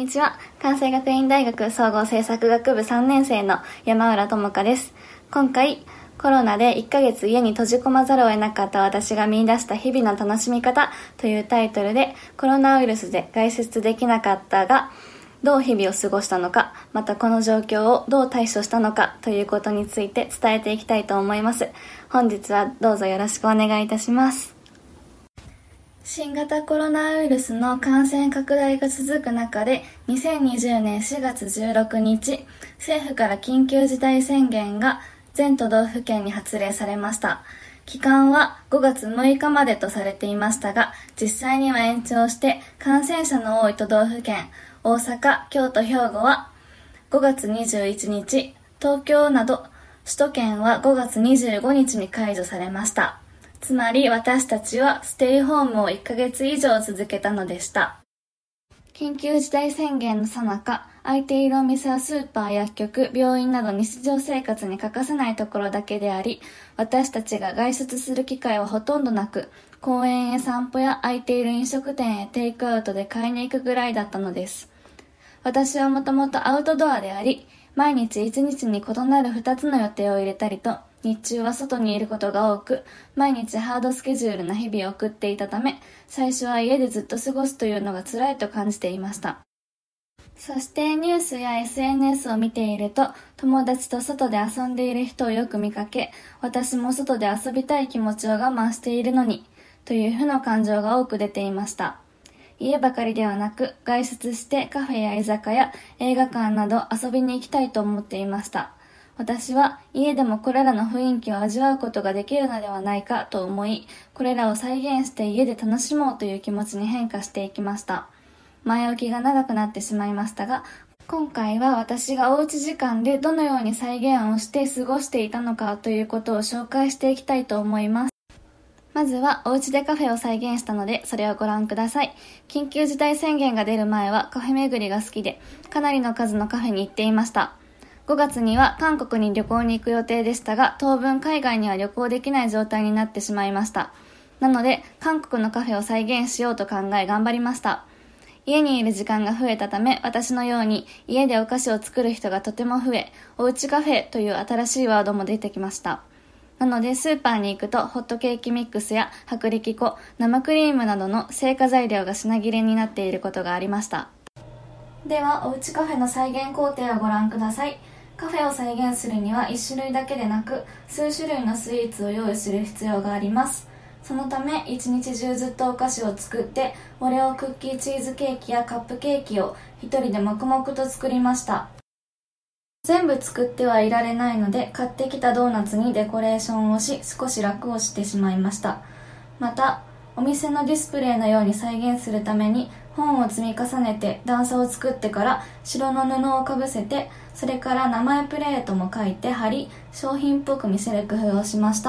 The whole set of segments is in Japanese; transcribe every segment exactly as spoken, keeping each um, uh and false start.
ちは。関西学院大学総合政策学部さんねん生の山浦智香です。今回、コロナでいっかげつ家に閉じ込まざるを得なかった私が見出した日々の楽しみ方というタイトルで、コロナウイルスで外出できなかったが、どう日々を過ごしたのか、またこの状況をどう対処したのかということについて伝えていきたいと思います。本日はどうぞよろしくお願いいたします。新型コロナウイルスの感染拡大が続く中で、にせんにじゅうねんしがつじゅうろくにち、政府から緊急事態宣言が全都道府県に発令されました。期間はごがつむいかまでとされていましたが、実際には延長して感染者の多い都道府県、大阪、京都、兵庫はごがつにじゅういちにち、東京など首都圏はごがつにじゅうごにちに解除されました。つまり私たちはステイホームをいっかげついじょう続けたのでした。緊急事態宣言の最中、空いているお店はスーパー、薬局、病院など日常生活に欠かせないところだけであり、私たちが外出する機会はほとんどなく、公園へ散歩や空いている飲食店へテイクアウトで買いに行くぐらいだったのです。私はもともとアウトドアであり、毎日一日に異なる二つの予定を入れたりと、日中は外にいることが多く、毎日ハードスケジュールな日々を送っていたため、最初は家でずっと過ごすというのが辛いと感じていました。そしてニュースや エスエヌエス を見ていると、友達と外で遊んでいる人をよく見かけ、私も外で遊びたい気持ちを我慢しているのに、という負の感情が多く出ていました。家ばかりではなく、外出してカフェや居酒屋、映画館など遊びに行きたいと思っていました。私は家でもこれらの雰囲気を味わうことができるのではないかと思い、これらを再現して家で楽しもうという気持ちに変化していきました。前置きが長くなってしまいましたが、今回は私がおうち時間でどのように再現をして過ごしていたのかということを紹介していきたいと思います。まずはお家でカフェを再現したので、それをご覧ください。緊急事態宣言が出る前はカフェ巡りが好きで、かなりの数のカフェに行っていました。ごがつには韓国に旅行に行く予定でしたが、当分海外には旅行できない状態になってしまいました。なので、韓国のカフェを再現しようと考え頑張りました。家にいる時間が増えたため、私のように家でお菓子を作る人がとても増え、おうちカフェという新しいワードも出てきました。なので、スーパーに行くとホットケーキミックスや薄力粉、生クリームなどの製菓材料が品切れになっていることがありました。では、おうちカフェの再現工程をご覧ください。カフェを再現するにはいち種類だけでなく、数種類のスイーツを用意する必要があります。そのため、一日中ずっとお菓子を作って、オレオクッキーチーズケーキやカップケーキを一人で黙々と作りました。全部作ってはいられないので、買ってきたドーナツにデコレーションをし、少し楽をしてしまいました。また、お店のディスプレイのように再現するために、本を積み重ねて段差を作ってから白の布をかぶせて、それから名前プレートも書いて貼り、商品っぽく見せる工夫をしました。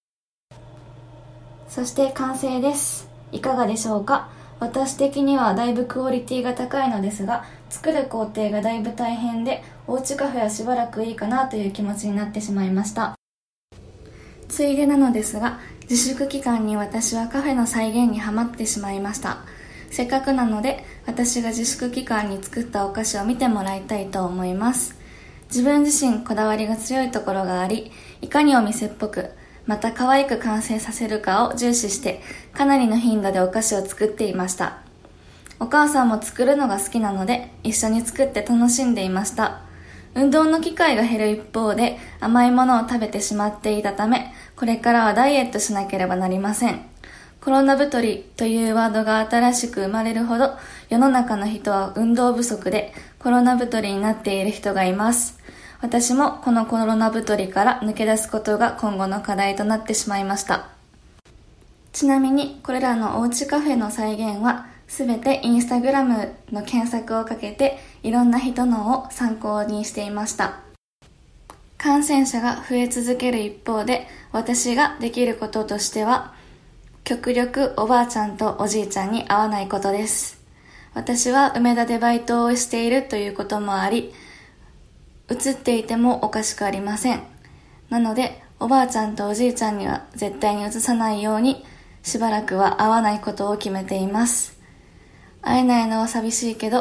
そして完成です。いかがでしょうか？私的にはだいぶクオリティが高いのですが、作る工程がだいぶ大変で、おうちカフェはしばらくいいかなという気持ちになってしまいました。ついでなのですが、自粛期間に私はカフェの再現にハマってしまいました。せっかくなので、私が自粛期間に作ったお菓子を見てもらいたいと思います。自分自身こだわりが強いところがあり、いかにお店っぽく、また可愛く完成させるかを重視して、かなりの頻度でお菓子を作っていました。お母さんも作るのが好きなので、一緒に作って楽しんでいました。運動の機会が減る一方で、甘いものを食べてしまっていたため、これからはダイエットしなければなりません。コロナ太りというワードが新しく生まれるほど、世の中の人は運動不足でコロナ太りになっている人がいます。私もこのコロナ太りから抜け出すことが今後の課題となってしまいました。ちなみにこれらのおうちカフェの再現はすべてインスタグラムの検索をかけていろんな人のを参考にしていました。感染者が増え続ける一方で、私ができることとしては、極力おばあちゃんとおじいちゃんに会わないことです。私は梅田でバイトをしているということもあり、映っていてもおかしくありません。なので、おばあちゃんとおじいちゃんには絶対に映さないように、しばらくは会わないことを決めています。会えないのは寂しいけど、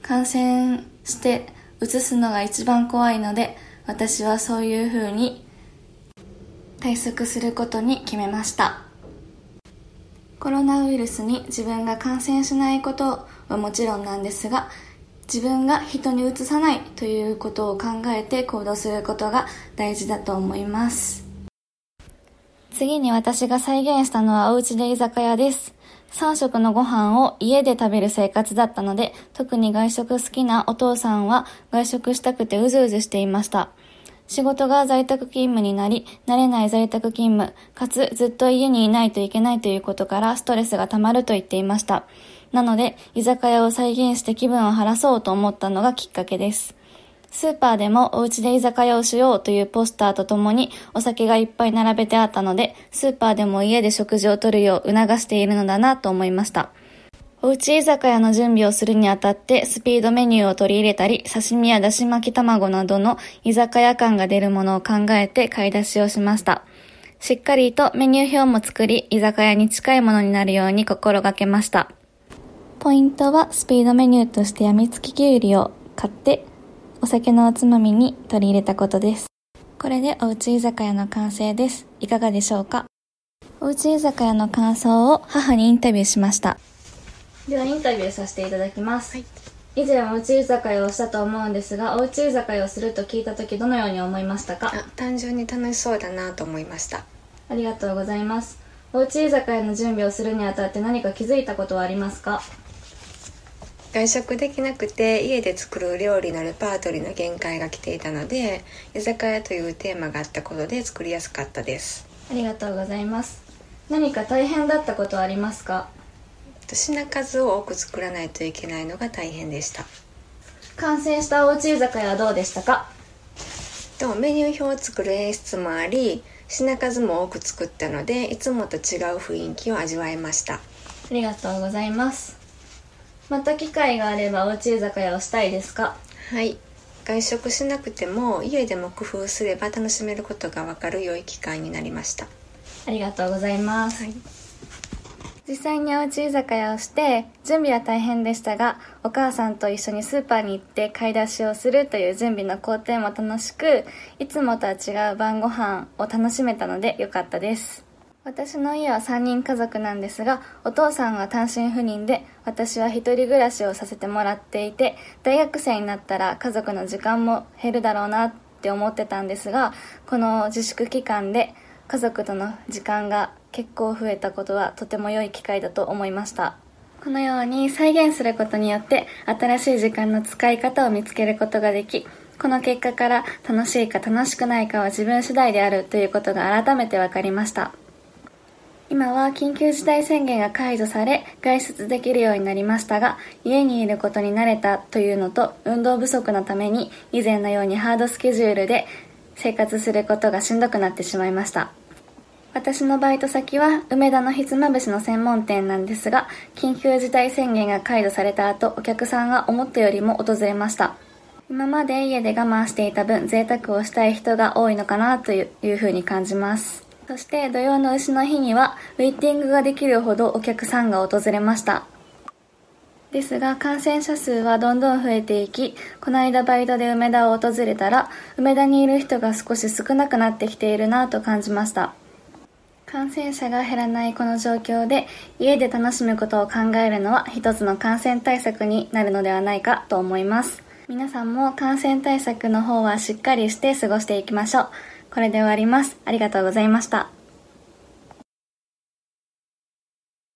感染して移すのが一番怖いので、私はそういう風に対策することに決めました。コロナウイルスに自分が感染しないことはもちろんなんですが、自分が人にうつさないということを考えて行動することが大事だと思います。次に私が再現したのはお家で居酒屋です。さん食のご飯を家で食べる生活だったので、特に外食好きなお父さんは外食したくてうずうずしていました。仕事が在宅勤務になり、慣れない在宅勤務、かつずっと家にいないといけないということからストレスがたまると言っていました。なので、居酒屋を再現して気分を晴らそうと思ったのがきっかけです。スーパーでもお家で居酒屋をしようというポスターとともにお酒がいっぱい並べてあったので、スーパーでも家で食事をとるよう促しているのだなと思いました。おうち居酒屋の準備をするにあたってスピードメニューを取り入れたり、刺身やだし巻き卵などの居酒屋感が出るものを考えて買い出しをしました。しっかりとメニュー表も作り、居酒屋に近いものになるように心がけました。ポイントはスピードメニューとしてやみつききゅうりを買ってお酒のおつまみに取り入れたことです。これでおうち居酒屋の完成です。いかがでしょうか。おうち居酒屋の感想を母にインタビューしました。ではインタビューさせていただきます。はい、以前おうち居酒屋をしたと思うんですが、おうち居酒屋をすると聞いたときどのように思いましたか？ あ、単純に楽しそうだなと思いました。 ありがとうございます。おうち居酒屋の準備をするにあたって何か気づいたことはありますか？ 外食できなくて家で作る料理のレパートリーの限界が来ていたので、居酒屋というテーマがあったことで作りやすかったです。 ありがとうございます。何か大変だったことはありますか？ 品数を多く作らないといけないのが大変でした。 完成したおうち居酒屋はどうでしたか？ とメニュー表を作る演出もあり、品数も多く作ったのでいつもと違う雰囲気を味わえました。ありがとうございます。また機会があればおうち居酒屋をしたいですか？ はい、外食しなくても家でも工夫すれば楽しめることが分かる良い機会になりました。 ありがとうございます。 はい、 実際におうち居酒屋をして準備は大変でしたが、お母さんと一緒にスーパーに行って買い出しをするという準備の工程も楽しく、いつもとは違う晩ご飯を楽しめたので良かったです。私の家はさんにん家族なんですが、お父さんは単身赴任で、私は一人暮らしをさせてもらっていて、大学生になったら家族の時間も減るだろうなって思ってたんですが、この自粛期間で家族との時間が結構増えたことはとても良い機会だと思いました。このように再現することによって新しい時間の使い方を見つけることができ、この結果から楽しいか楽しくないかは自分次第であるということが改めて分かりました。今は緊急事態宣言が解除され外出できるようになりましたが、家にいることに慣れたというのと運動不足のために以前のようにハードスケジュールで生活することがしんどくなってしまいました。私のバイト先は梅田のひつまぶしの専門店なんですが、緊急事態宣言が解除された後、お客さんが思ったよりも訪れました。今まで家で我慢していた分、贅沢をしたい人が多いのかなというふうに感じます。そして土曜の丑の日にはウェイティングができるほどお客さんが訪れました。ですが感染者数はどんどん増えていき、この間バイトで梅田を訪れたら梅田にいる人が少し少なくなってきているなと感じました。感染者が減らないこの状況で家で楽しむことを考えるのは一つの感染対策になるのではないかと思います。皆さんも感染対策の方はしっかりして過ごしていきましょう。これで終わります。ありがとうございました。